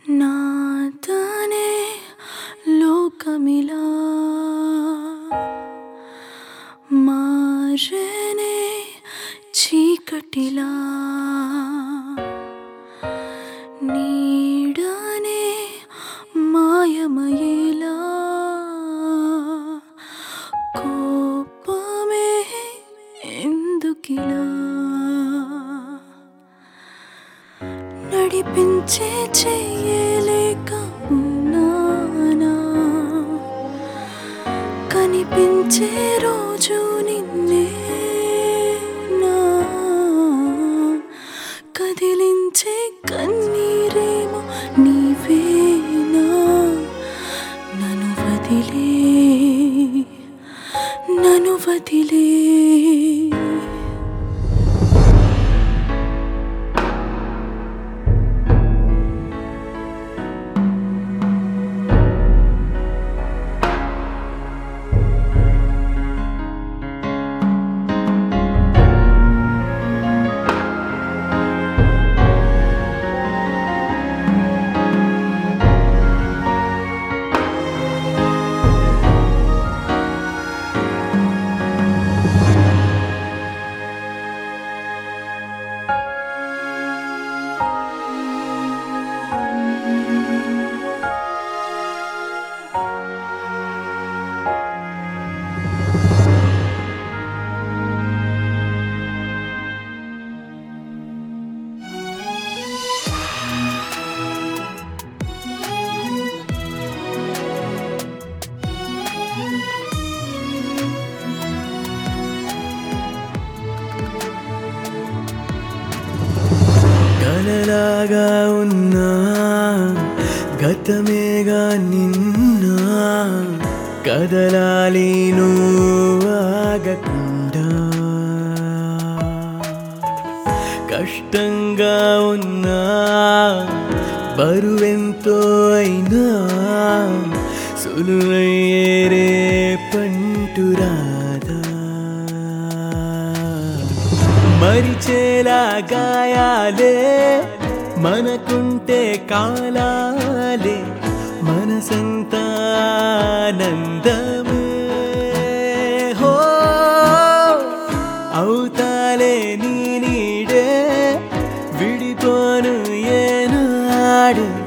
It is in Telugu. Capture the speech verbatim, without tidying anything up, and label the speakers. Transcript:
Speaker 1: నాతనే లోకమిలా మారనే చీకటిలా నీడనే మాయమయేలా కోపమే ఎందుకిలా నడిపించే చెయ్యలేక ఉన్నానా కనిపించే రోజు నిన్నే నా కదిలించే కన్నీరేమో నీవేనా నన్ను వదిలే నన్ను వదిలే
Speaker 2: కలలాగా ఉన్నా గతమేగా నిన్న కదలాలి నువ్వు ఆగకుండా కష్టంగా ఉన్నా బరువెంతో అయినా సులువయ్యేరే పంటురాదా మరిచేలా గాయాలే మనకుంటే కాలాలే మనసంతా ఆనందమే హో అవుతాలే నీ నీడే విడిపోను ఏనాడు